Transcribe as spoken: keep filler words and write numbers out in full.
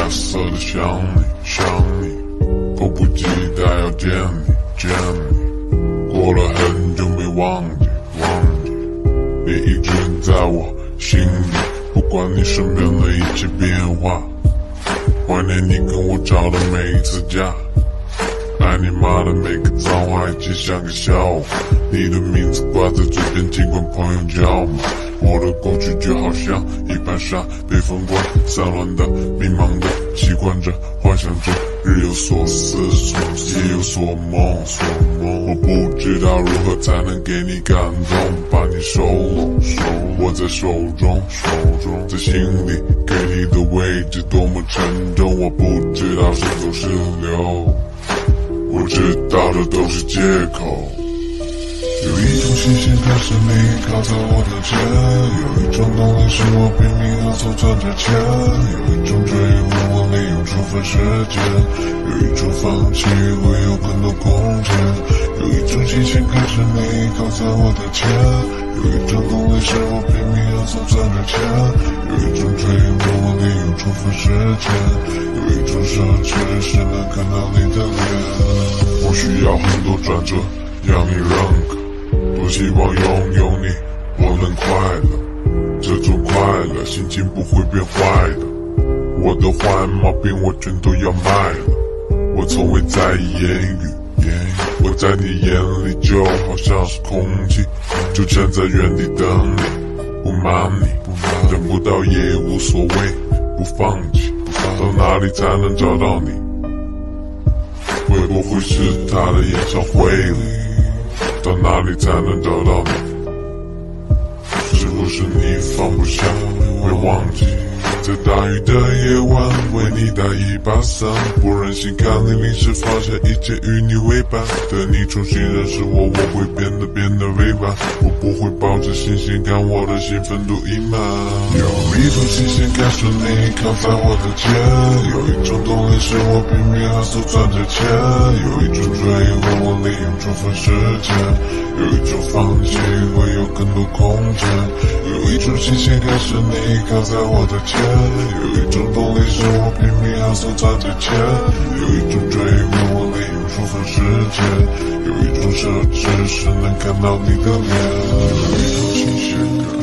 亚瑟的想你想你，迫不及待要见你见你，过了很久没忘记忘记，你一直在我心里，不管你身边的一切变化，怀念你跟我吵的每一次架，爱你妈的每个脏话一起像个笑话，你的名字挂在嘴边，尽管朋友叫骂，我的过去就好像一盘沙，被风刮散乱的迷茫的习惯着，幻想着日有所思夜有所梦所梦，我不知道如何才能给你感动，把你收拢手握在手中手中，在心里给你的位置多么沉重，我不知道是走是留，我知道的都是借口。有一种新鲜感是你靠在我的肩，有一种动力是我拼命地走赚着钱，有一种追问我利用充分时间，有一种放弃会有更多空间，有一种新鲜感是你靠在我的肩，有一种动力是我拼命地走赚着钱，有一种追问我利用充分时间，有一种奢侈是能看到你的脸。我需要很多转折让你认可，多希望拥有你，我能快乐，这种快乐心情不会变坏的，我的坏毛病我全都要卖了，我从未在意言语言语，我在你眼里就好像是空气，就站在原地等你，不瞒你，等不到也无所谓，不放弃，到哪里才能找到你？会不会是他的演唱会里？到哪里才能找到你？是不是你放不下，会忘记？在大雨的夜晚，为你带一把伞，不忍心看你淋湿，放下一切与你为伴。等你重新认识我，我会变得变得委婉，我不会抱着新鲜感，我的兴奋度已满。有一种新鲜感是你靠在我的肩，有一种动力是我拼命地走赚着钱，有一种追问我利用充分时间，有一种放弃会有更多空间，有一种新鲜感是你靠在我的肩，有一种动力是我拼命地走赚着钱，有一种追问我利用充分时间，有一种奢侈是能看到你的脸，有一种新鲜感。